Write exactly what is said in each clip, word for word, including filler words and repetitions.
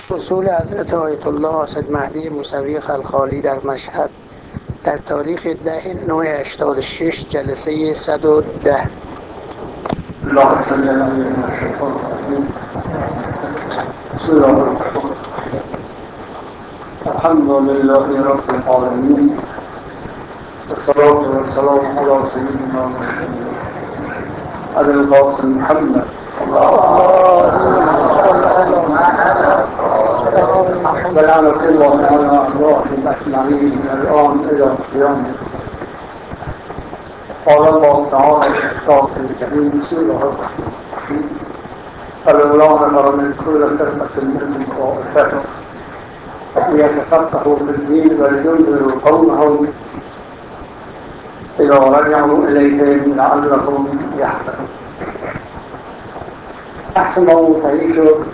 حصول حضرت آیت الله سید مهدی موسوی خلخالی در مشهد در تاریخ ده نوامبر هشتاد و شش جلسه صد و ده. اللهم صل على سيدنا الشيطان الرجيم. بسم الله الرحمن الرحيم. الحمد لله رب العالمين، والصلاة والسلام على سيدنا محمد أبي القاسم محمد ولعنة الله على أعدائهم أجمعين من الآن إلى القيامة. قال الله تعالى في كتابه الكريم: بسم الله الرحمن الرحيم. فلولا نفر من كل فرقة منهم طائفة ليتفقهوا في الدين ولينذروا قومهم إذا رجعوا إليهم لعلهم يحذرون. بحث ما منتهی شد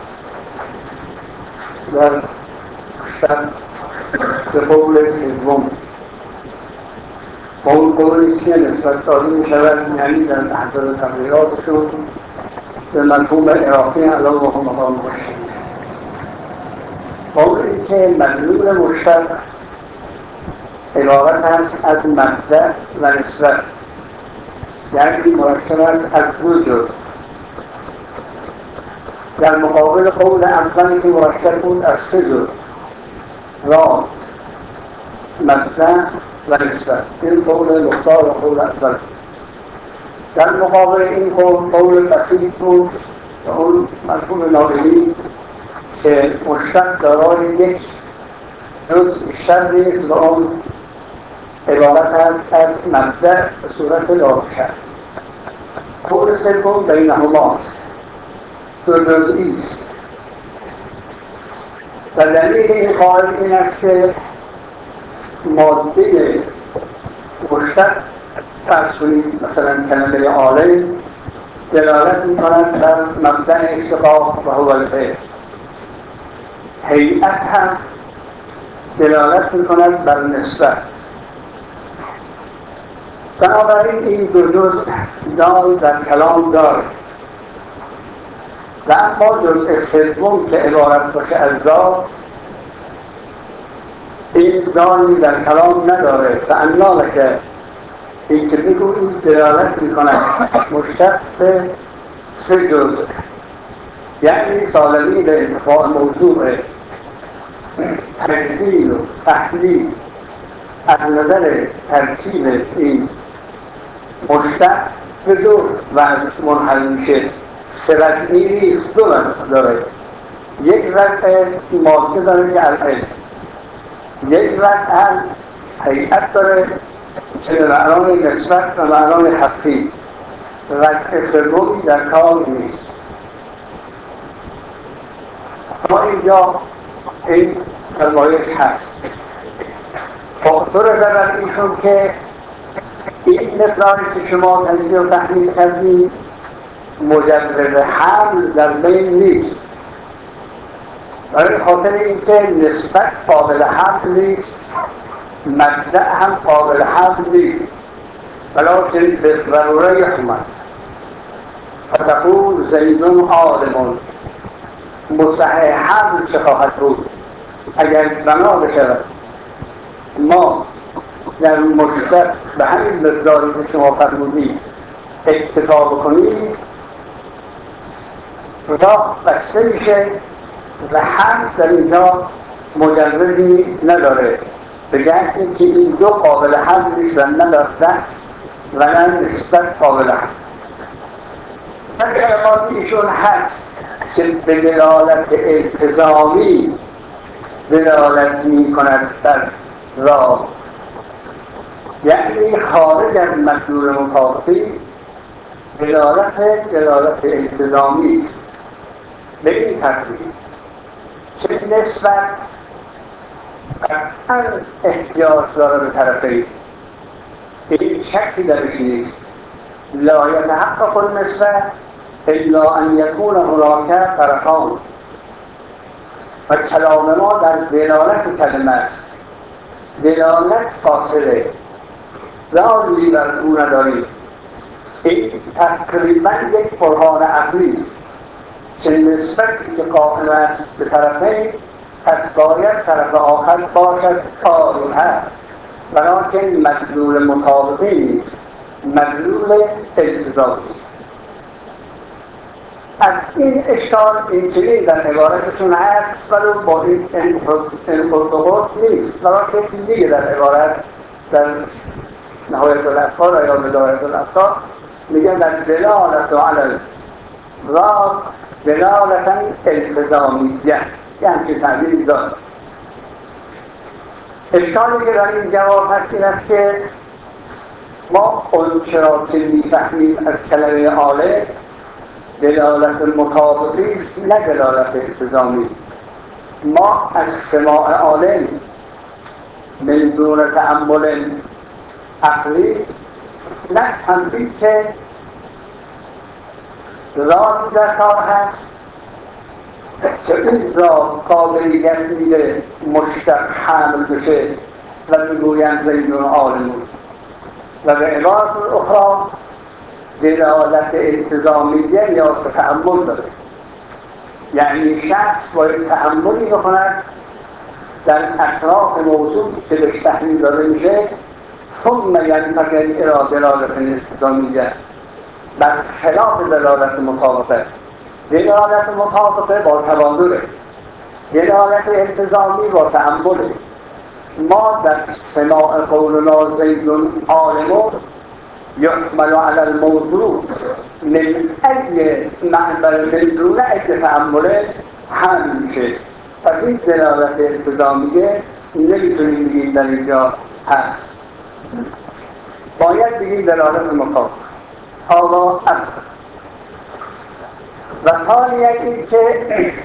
در شب به قول سوم. با اون قولی که نسبت داده می شود، یعنی در احزاب تبلیغاتشون به مفهوم عراقی علی و مقام مشتق. با اون اینکه مدلول مشتق عبارت است از مبدأ و نسبت، یعنی مرکب است از دو جزء، در مقابل قول اولی که مرکب بود از سه جزء: ذات، مبدأ و نسبت. این قول مختار و قول اول. در مقابل این قول قول بسیط بود و اون مفهوم ناظمی که مشتق دارای یک جزء بیشتر نیست و اون عبارت است از مبدأ به صورت لاشه. قول سوم بینهماست، دو جزئی است. و دلیل این قائل این است که ماده مشتق فرض کنید مثلا کلمه عالم دلالت می‌کند بر مبدأ اشتقاق و هو الفعل. هیئت هم دلالت می‌کند بر نسبت. بنابراین این دو جزء دال در کلام دارد و اما جزء سوم که عبارت باشه از ذات، این دانی در کلام نداره. فانا که این که بگویید دلالت می‌کند مشتق به سه جزء، یعنی سالمی به انتفاع موضوع تجزیل و تحلیل از نظر ترکیب این مشتق به دو وجه منحل میشه. سه وجهی نیست، دو وجه داره. یک وجه ماده داره که العلم، یک وجه هم هیئت داره که به معنای نسبت و معنای حقی. وجه سومی در کار نیست. تا اینجا این فرمایش هست. فاکتور زبر ایشون که این مقداری که شما تجزیه و تحلیل کردید مجرد حمل در بین نیست، برای خاطر اینکه نسبت قابل حمل نیست، مبدأ هم قابل حمل نیست. ولکن به ضروره یحمل فتقول زید عالم. مصحح حمل چه خواهد بود؟ اگر بنا بشود ما در مشتق به همین مقداری که شما فرمودید اکتفا بکنیم، راه بسته میشه و حمل در اینجا مجوزی نداره، به جهت اینکه این دو قابل حمل نیست و نه مبدأ و نه نسبت قابل حمل. در کلمات ایشون هست که به دلالت التزامی دلالت می کند بر راه، یعنی خارج از مدلول مخاطی دلالت دلالت التزامی است. به این ترتیب که نسبت قطعا احتیاج داره به طرفین، این شکی درش نیست. لا یتحقق النسبت الا ان یکون هناک طرفان. و کلام ما در دلالت کلمه است. دلالت فاصله داری بر او نداریم. این تقریبا یک برهان عقلی است که نسبتی که قائم است به طرفین پس باید طرف آخر باشد آروم هست، بلکه مدلول مطابقی نیست، مدلول التزامی است. از این اشکال این چنین در عبارتشون هست، ولی با این انفرطقات نیست، بلکه دیگه در عبارت در نهایت الافکار یا بدایت الافکار میگن در دلالت علی الراد دلالتا التزامیه، یه همچین تعبیری دارد. اشکالی که در این جواب هست این است که ما اون چرا که میفهمیم از کلمه عاله دلالت مطابقی است نه دلالت التزامی. ما از سماع عالم من دون تأمل عقلی نفهمیم که ذاتی در کار هست که این ذات قابلیت میده مشتق حمل بشه و میگویم زیدون عالم، و به عبارت اخرى دلالت التزامیه یا به تأمل داره. یعنی شخص باید تأملی بکند در اطراف موضوع که بهش تحلیل داده میشه، ثم ینتقل الی دلالت التزامیه، بر خلاف دلالت مطابقه. دلالت مطابقه با تبادله، دلالت التزامی با تأمله. ما در سماع قولنا زیدون عالم یحمل علی الموضوع من ای معبر من دون ای تأمله حمل میشه. پس این دلالت التزامیه نمیتونیم بگیم در اینجا هست، باید بگیم دلالت مطابقه. حالا و ثانیاً این که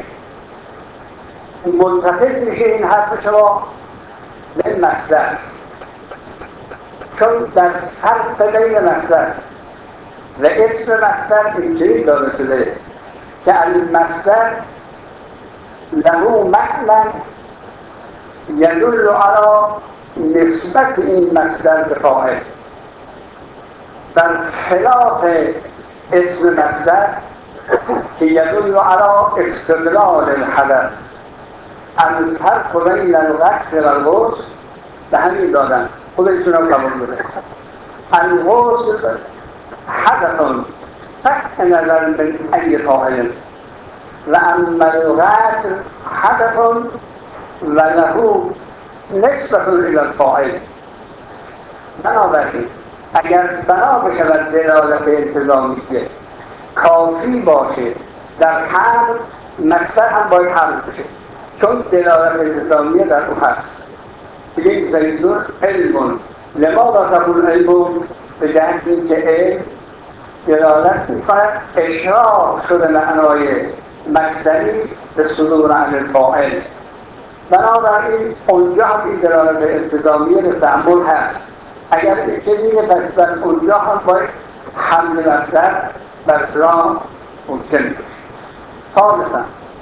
منتقل میشه این حرف شما به مصدر، چون در فرق بین مصدر و اسم مصدر اینجوری داده شده که المصدر له معنی یدل علی نسبت این مصدر به فاعل، در خلاف اسم مصدر که یدل علی استقلال الحدث. الفرق بین الغسل و الغسل به همین دادن خودشون هم قبول بده. الغسل حدث قطع نظر من ای فاعل و اما الغسل حدث و له نسبت الى الفاعل. بنابراین اگر بنا بشود دلالت التزامی که کافی باشه در حمل، مصدر هم باید حمل بشه، چون دلالت التزامی در او هست. بگیم زیدون علم، لماذا تقول علم؟ به جهت این که علم دلالت میکند اشراق شده معنای مصدری به صدور عن الفاعل. بنابراین اونجا هم این دلالت التزامی به تأمل هست. اگر چنینه پس در اونجا هم باید حمل مصدر بر راه ممکن بشه. ثالثاً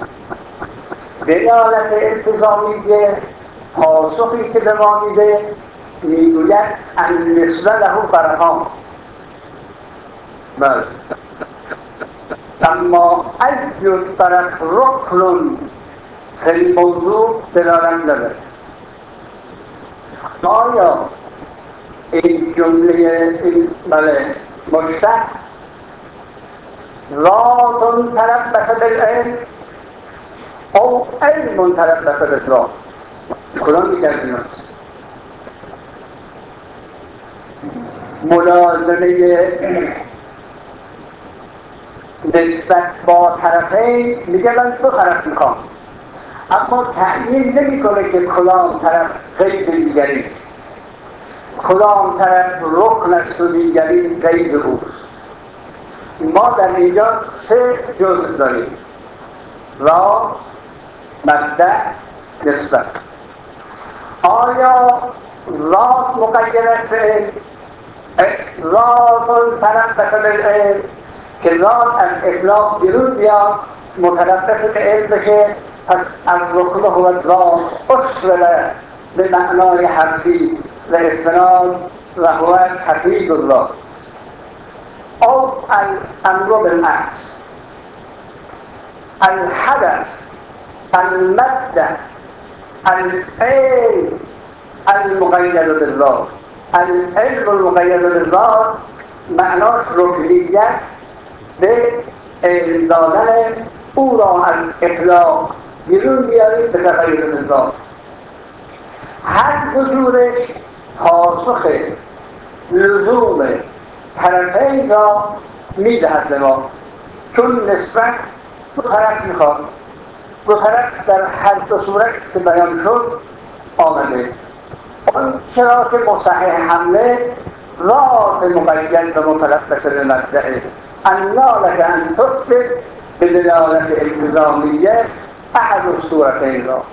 دلالت التزامیه پاسخی که به ما میده میگوید النسبه له برهان. بله، اما ای طرف رکن فی الموضوع دلالت نداره. آیا این جمله این بله مشتق راتون طرف بسد العلم او علم طرف بسد الرات، کدام میکردیم هست؟ ملازمه نسبت با طرفین میگه من دو طرف میخوام، اما تعیین نمی کنه که کدام طرف غیر دیگری است، کدام طرف رکن است و دیگری غیر اوست. ما در اینجا سه جزء داریم: را، مبدأ، نسبت. آیا را مقید است به ذات طرف بسد العلم که ذات از اطلاق بیرون بیاد متلبس به علم بشه، پس از رکنه و ذات اصل به معنای حرفی و استناد و هو تقیید الله، او الامر بالعکس. الحدث، المبدأ، العلم المقید بالذات. العلم المقید بالذات معناش رکنیت به علم دادن او را از اطلاق بیرون بیارید به تقید بالذات. هر حضورش پاسخ لزوم طرفین را میدهد به ما، چون نسبت دو طرف میخواد. دو طرف در هر دو صورت که بیان شد آمده. اون چرا که مصحح حمله ذات مقید و متلبس به مبدأه انا لک ان تثبت به دلالت التزامیه احد الصورتین راست.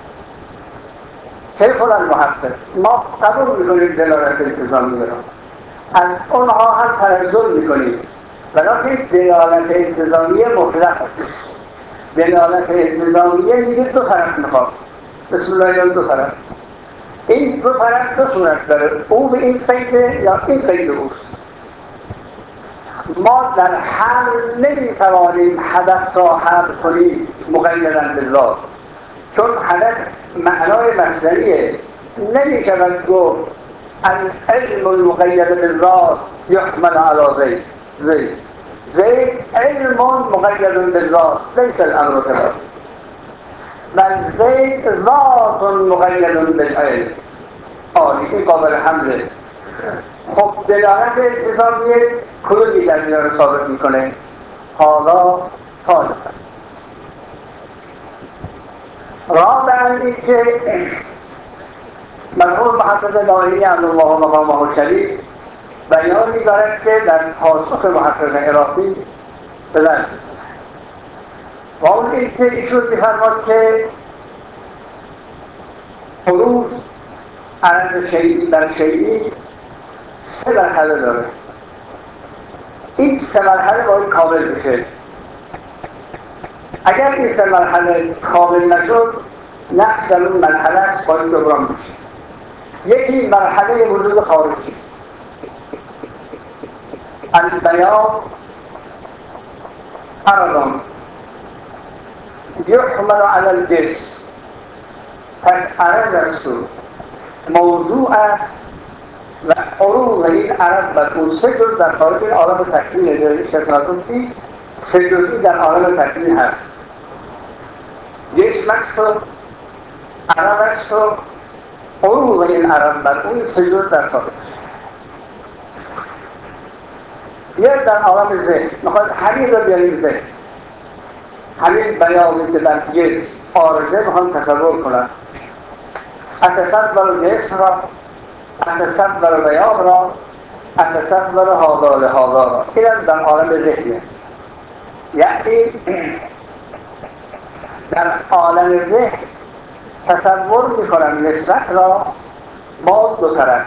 کیف المحقق ما قبول میکنیم دلالت التزامیه را، از اونها هم تنزل میکنیم، ولیکن دلالت التزامیه مطلق است. دلالت التزامیه میگه دو طرف میخواد. بسم الله، دو طرف. این دو طرف دو صورت داره، او به این قیده یا این قید اوست. ما در حمل نمیتوانیم حدث را حمل کنیم مقیدا بالذات، چون حدث معنای مصدریه. نمیشود گفت العلم المقید بالذات یحمل علی زید. زید زید علم مقید بالذات لیس الامر كذلك، بل زید ذات مقید بالعلم. آه این قابل حمله. خب دلالت التزامیه کدوم دیگر دیگر رو ثابت میکنه؟ حالا ثالثا رابعا این که مرحوم محقق ناهینی الله مقامه الشریف بیان می‌دارد که در پاسخ محقق عراقی بزن و اون این که ایشون می‌فرماد که حروف عرض شیعی در شیعی سه مرحله داره. این سه مرحله باید کامل بشه. اگر این سه مرحله کامل نشد نقص در اون مرحله است، باید جبران بشه. یکی مرحله وجود خارجی، البیان عرض یحمل علی الجسم. پس عرض است موضوع است و عروض این عرض بر اون سه جز در خارج این عالم تکوین شصت پیست، سه جزئی در عالم تکوین هست. جسم است و عرض است و عروض این عرض بر اون سه جز در خارج. یک در عالم ذهن، میخواد همین رو بیاریم ذهن، همین بیانی که در جسم عارضه میخوام تصور کنم. اتصور جسم را، اتصور بیان را، اتصور حاضر حاضر را، این هم در عالم ذهنه. یعنی در عالم ذهن تصور میکنم نسبت را با دو طرف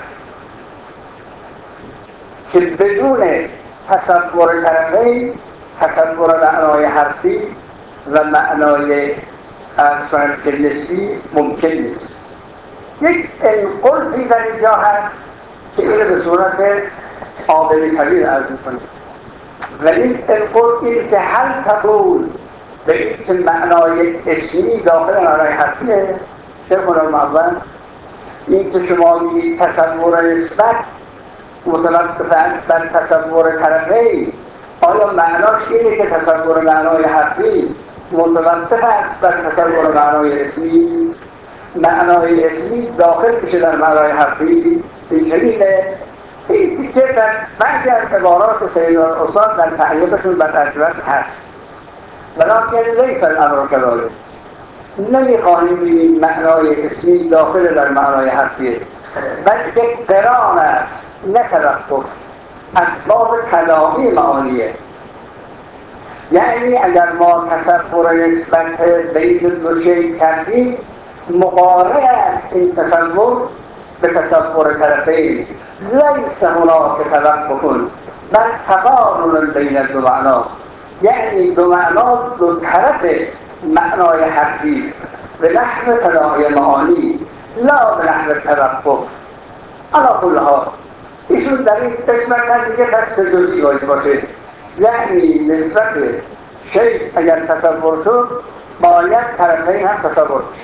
که بدون تصور طرفین تصور معنای حرفی و معنای فرق نسبی ممکن نیست. یک انقلتی در اینجا هست که این به صورت آبری سبیل عرض می‌کنیم و این انقلت این که هل تقول به این که معنای اسمی داخل معنای حرفیه. شیخ المعظم این که شما میگید تصور نسبت متوقف است بر تصور طرفین، آیا معناش اینه که تصور معنای حرفی متوقف است بر تصور معنای اسمی؟ معنای اسمی داخل بشه در معنای حرفی؟ این چنینه؟ این تیکه در بعضی از عبارات سید الاستاد در تعلیقشون بر ترجمه هست، ولیکن لیس الامر كذلك. نمیخواهیم ببینیم معنای اسمی داخل در معنای حرفیه، بلکه قران است نه توقف، اسباب تلاقی معانیه. یعنی اگر ما تصور نسبت بین دو شیء کردیم مقارن است این تصور به تصور طرفین. لیس هناک توقف بل تقارن بین دو معنا، یعنی دو معنا دو طرف معنای حرفی است به نحو تلاقی معانی لا به نحو توقف. علی کل حال ایشون در این قسمت هم دیگه پس جزئی باید باشه، یعنی نسبت شیء اگر تصور شد باید طرفین هم تصور شد.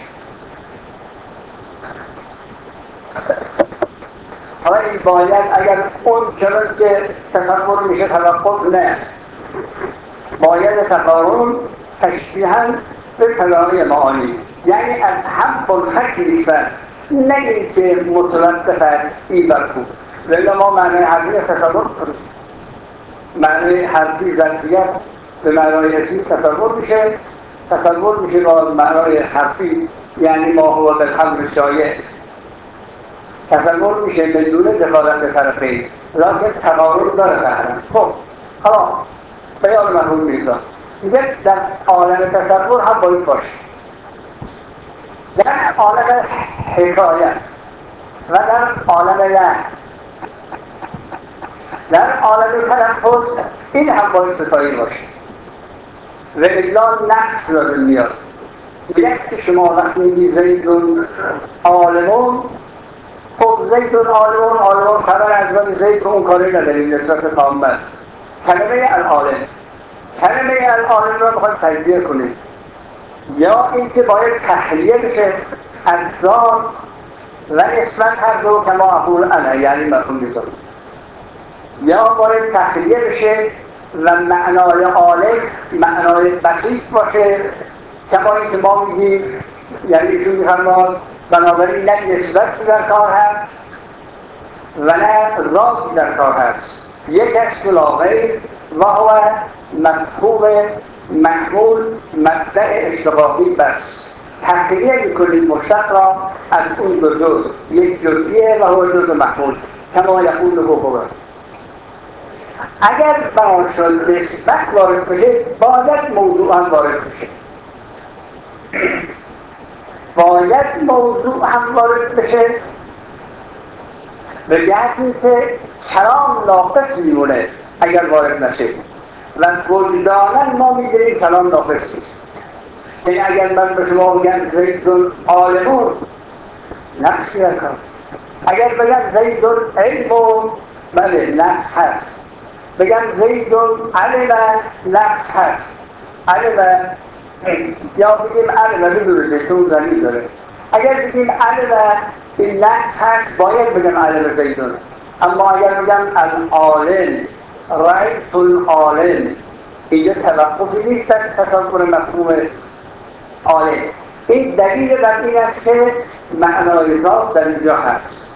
حالا این باید اگر اون چرا که تصور میشه توقف نه، باید تقارن تشبیها به تداعی معانی، یعنی از هم منفک نیستن، نه اینکه متوقف است این بر اون. ولی ما معنی حرفی تصور کنیم، معنی حرفی ظرفیت به معنای اسمی تصور میشه، تصور میشه با معنای حرفی یعنی ما هو بالحمل شایع تصور میشه بدون دخالت طرفین، لیکن تقارن داره تحرم. خب حالا بیان مرحوم میرزا میگه در عالم تصور هم باید باشه، در عالم حکایت و در عالم لحظ، در عالم تلفظ این هم باید ستایی باشه و الا نقص لازم میاد. میگه که شما وقتی میگی زیدون عالمون، خب زیدون عالمون، عالمون خبر از من زید اون کاری نداریم نسبت تام است. کلمه العالم، کلمه العالم را بخواید تجزیه کنید، یا اینکه باید تحلیه بشه از ذات و نسبت هر دو که ما اقول انا یعنی مرحوم میرزا، یا باید تحلیه بشه و معنای عالم معنای بسیط باشه کما اینکه ما میگیم، یعنی ایشون میفرماد بنابراین نه نسبت در کار هست و نه ذاتی در کار هست، یک است لا غیر و هو مفهوم محمول مبدأ اشتقاقی بس. تحقیه میکنید مشتق را از اون دو جز، یک جزئیه و هو جز محمول کما یقول حقوقه. اگر بنا شد نسبت وارد بشه باید موضوع هم وارد بشه، باید موضوع هم وارد بشه به جهتی که کلام ناقص میمونه اگر وارد نشه و وجداناً ما میگیریم کلام ناقص نیست. یعنی اگر من به شما بگم زیدون عالمون نقصی نکنم، اگر بگم زیدون علمون بله نقص هست، بگم زیدون علم نقص هست، علم یا بگیم علم بدونه زیدون زمین داره، اگر بگیم علم این نقص هست باید بگم علم زیدون. اما اگر بگم العالم رأیت العالم اینجا توقفی نیست در تصور مفهوم عالم. این دلیل بر این است که معنای ذات در اینجا هست.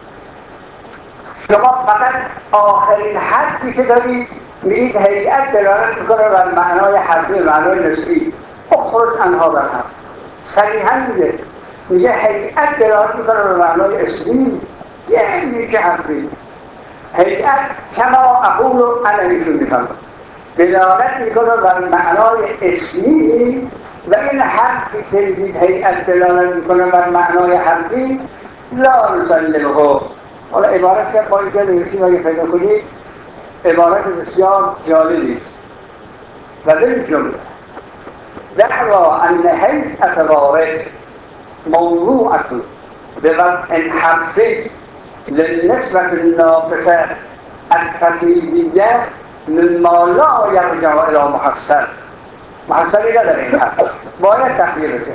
شما فقط آخرین حرفی که دارید میگید هیئت دلالت میکنه بر معنای حرفی معنای نسبی، اخرج انها بر هم صریحا میگه میگه هیئت دلالت میکنه بر معنای اسمی، یعنی که حرفی هیئت کما اقول و انهیشون میکنه دلالت میکنه بر معنای اسمی و این حرفی که میگید هیئت دلالت میکنه بر معنای حرفی لا نسلمه. حالا عبارت که با اینجا نویسیم اگه پیدا کنید عبارت بسیار جالبی است و در جمله دعوا ان هیئت وارد موضوعة بوضع حرفی للنسبة الناقصة التقليدية مما لا يرجع الى محصل. محصلی نداره این حرف، باید تحلیل بشه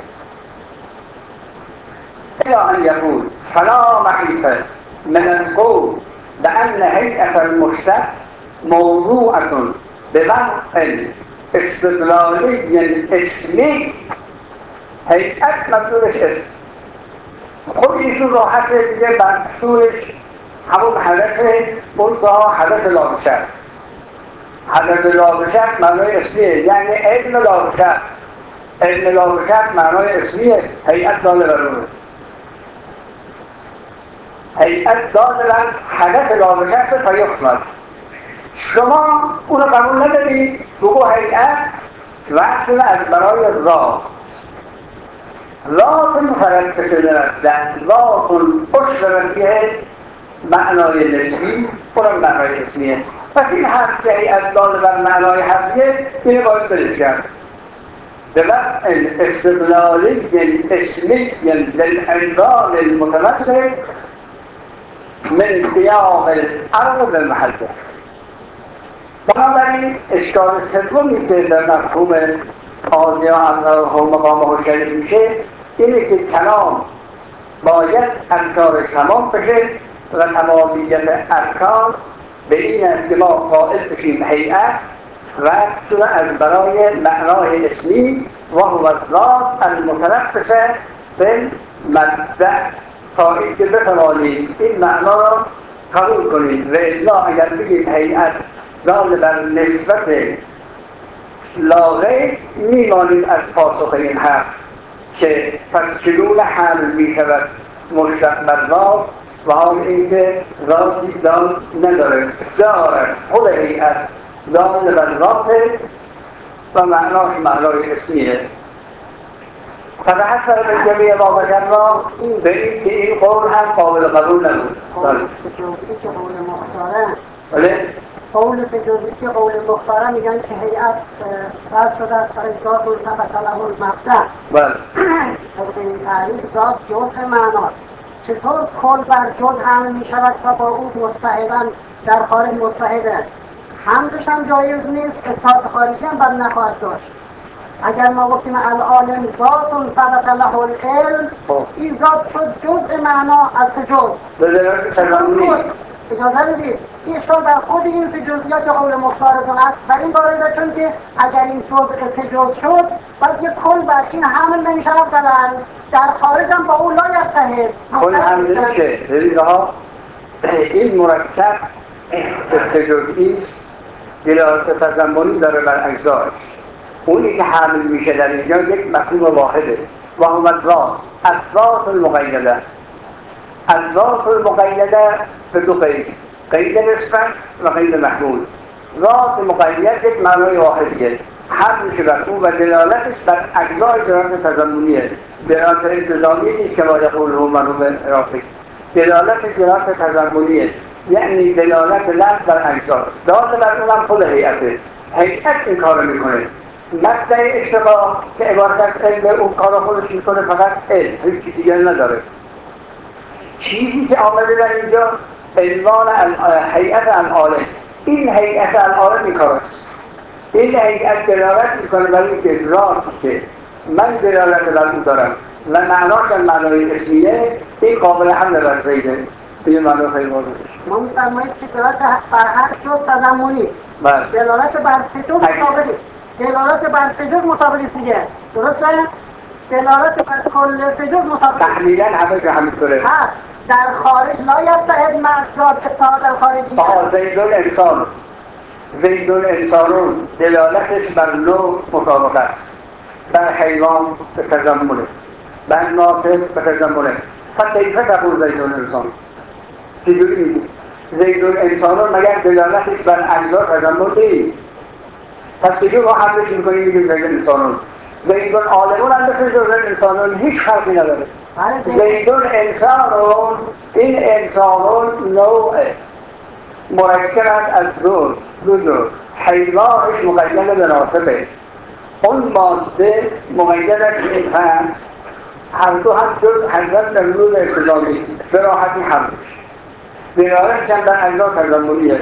الى ان يقول فلا محيص من القول بأن هيئة المشتق موضوعة بوضع استدلالي اسمي. هیئت مقصودش اسم، خود ایشون راحت دیگه مقصودش همون حدث منتها حدث لابشر. حدث لابشر معنای اسمیه، یعنی علم لابشر، علم لابشر معنای اسمیه، هیئت داله برونه، هیئت داله بر حدث لابشر به فیحمل. شما اونو قبول ندارید، بگو هیئت وصل از برای ذات، ذات مترکس لرفتن، ذات اشترک به معنای نسبی، اونم معنای اسمیه. پس این حرف که هیئت داله بر معنای حرفیه اینه باید برش کرد به وضع استدلالی اسمی للعنوان المتمثل من قیام الارض بالمحله. بنابراین اشکال سومی که در مفهوم آزیا الله و مقامه شریف میشه اینه که کلام باید ارکانش تمام بشه و تمامیت ارکان به این است که ما قائل بشیم هیئت رفت شده از برای معنای اسمی و هو الذات المتنفس بالمبدأ تا اینکه بتوانیم این معنا را قبول کنیم و الا اگر بگیم هیئت دال بر نسبت لاغه میمانیم از پاسخ این حرف که پس چگونه حمل می شود مشتق بر ذات و حال اینکه ذاتی دال نداره دارد خود هیئت دال بر ذاته و معناش معنای اسمیه. فبحسب من جمیع ما ذکرنا به این که این قول هم قابل قبول نبود. قول سجوزی که قول مختاره بله؟ قول سجوزی که قول مختاره میگن که هیئت بس شده است برای ذات و ثبت له المبدأ. بله. طبق این تعریف ذات جزء معناست. چطور کل بر جز حمل می شود و با او متحدن در خارج متحده؟ حملش هم جایز نیست، اتحاد خارجی هم بر نخواهد داشت. اگر ما گفتیم العالم ذات ثبت له العلم، این ذات شد جزء معنا از سه جز. اجازه بدید این اشکال بر خود این سه جزئیات که قول مختارتون است بر این وارده، چون که اگر این جزء سه جز شد بعد یک کل بر این حمل نمی شود بلند در خارج هم با او لا یتحد. کل حمل نمیشه. ببینید ها این مرکب به سه جزئی دلالت تضمنی داره بر اجزاش. اونی که حمل میشه در اینجا یک مفهوم واحده و هم الذات الذات المقیده. الذات المقیده به دو قید، قید نسبت و قید محمول. ذات مقید یک معنای واحدیه، حمل میشه بر اون و دلالتش بر اجزای دلالت تضمنیه، دلالت التزامی نیست که ما یقوله مرحوم عراقی، دلالت دلالت تضمنیه، یعنی دلالت لفظ بر اجزا. دال بر اونم خود هیئته. هیئت این کارو میکنه. مبدأ اشتقاق که عبارت از علم اون کارو خودش میکنه، فقط علم، هیچ دیگر نداره. چیزی که آمده در اینجا عنوان هیئت العالم، این هیئت العالم این کارست. این هیئت دلالت میکنه برای اینکه ذاتی که من دلالت بر اون دارم و معناش معنای اسمیه، این قابل حمل بر زیده. این معنی خیلی واضحه. ما می‌فرمایید که دلالت بر هر جز تضمنی است. دلالت بر سه جز مطابق است. دلالت بر سه جز مطابق است دیگه. درسته؟ دلالت بر کل سه جز مطابق است. تحلیلاً همه که همینطوره. هست. در خارج لا یتحد مع ذات اتحاد الخارجی. آها زیدون انسان. زیدون انسانون دلالتش بر نوع مطابق است. بر حیوان به تضمنه. بر ناطق به تضمنه. فکیف تقول زیدون انسان؟ چجوری میگی؟ زیدون انسانون مگر دلالتش بر اجزا تضمن نیست. پس چجور ما حملش میکنیم میگیم زیدون انسانون؟ زیدون عالمون هم مثل زیدون انسانون هیچ فرقی نداره. زیدون انسانون، این انسانون نوع مرکب از دو دو دو حیوانش مقید به ناطقه، اون ماده مقید از این هست، هر دو هم جز حضرت در نور التزامی به راحتی حملش دلالتش هم در اجزا تضمنیه.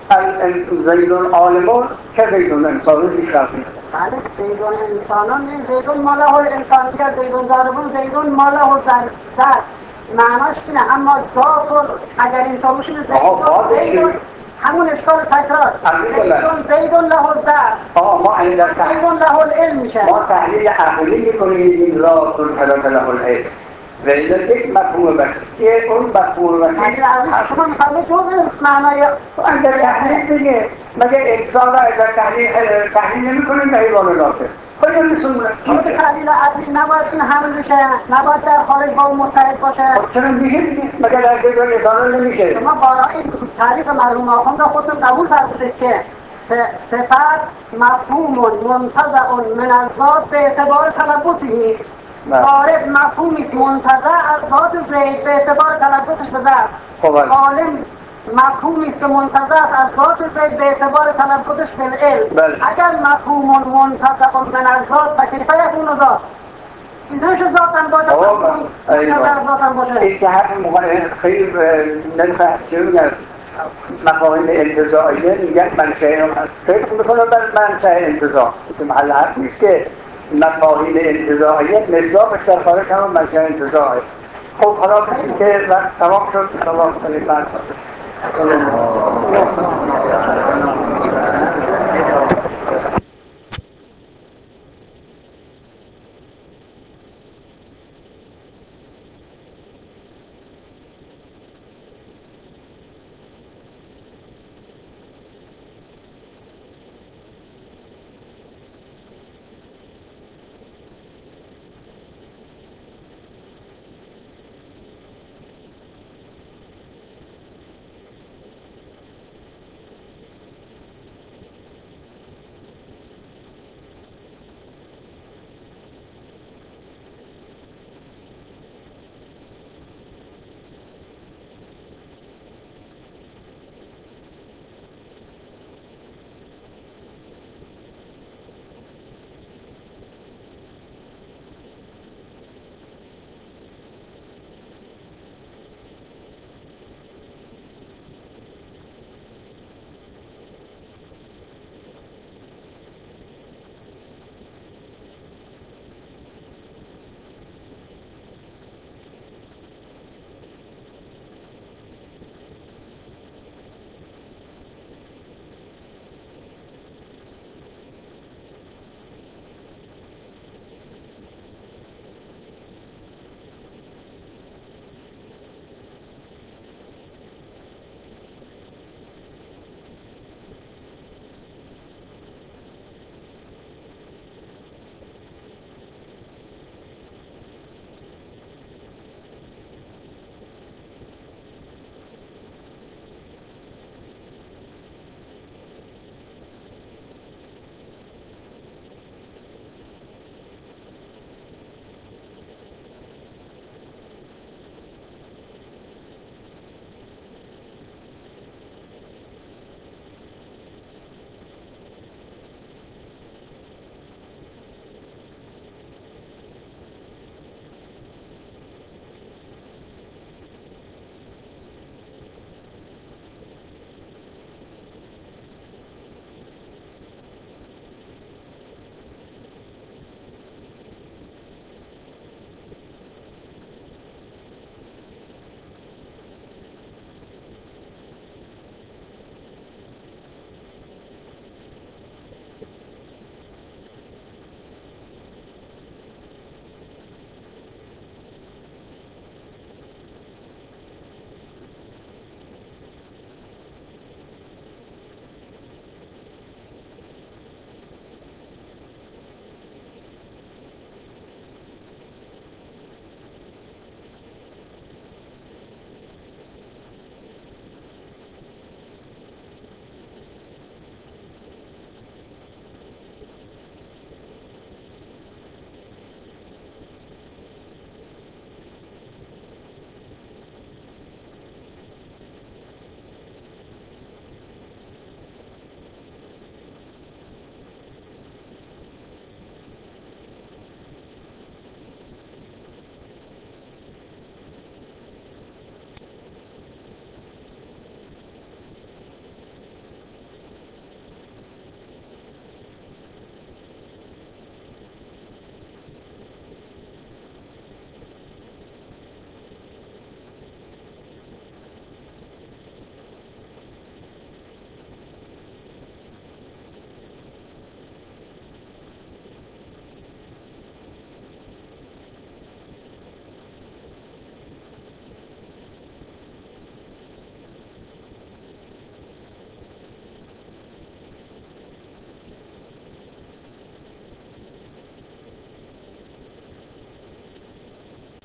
زیدون عالمون که زیدون انسانون هیچ فرقی نداره. بله زیدون انسانان این زیدون ماله الانسان که زیدون ضاربون زیدون ماله زد معناش اینه، اما ذات اگر اینطور بشه زیدون همون اشکال تکرار زیدون زیدون له زد ما زیدون له العلم میشه. ما تحلیل عقلی میکنیم این ذات حضرت له العلم و این یک مفهوم بسیطه، اون مفهوم بسیطه شما میفرمه جز معنای اگر تحلیل دیگه مگر انسان را اگر تحلیل تحلیل نمی کنیم به حیوان ناطق خیلی میسونه. اما به تحلیل عقلی نباید این حمل بشه، نباید در خارج با اون متحد باشه. چرا میگه دیگه مگر در زیدون انسان نمیشه؟ شما بالا این تعریف مرحوم آخوند را خودتون قبول فرمودید که صفت مفهوم منتزع من الذات به اعتبار تلبسه. ضارب مفهومی است منتزع از ذات زید به اعتبار تلبسش به ظرف. عالم مفهومی است که منتزع است از ذات زید به اعتبار تلبسش به العلم. اگر مفهوم منتزع من الذات فکیف یکون ذات؟ این نمیشه ذات هم باشه، منتزع از ذات هم باشه. این که حرف خیلی نمیخواه چه میگن مفاهیم انتزاعیه میگن منشأ صدق میکنه بر منشأ انتزاع که محل حرف نیست که مفاهیم انتزاعیه مصداقش در خارج هم منشأ انتزاعه. خب حالا کسی که وقت تمام شد تمام کنید.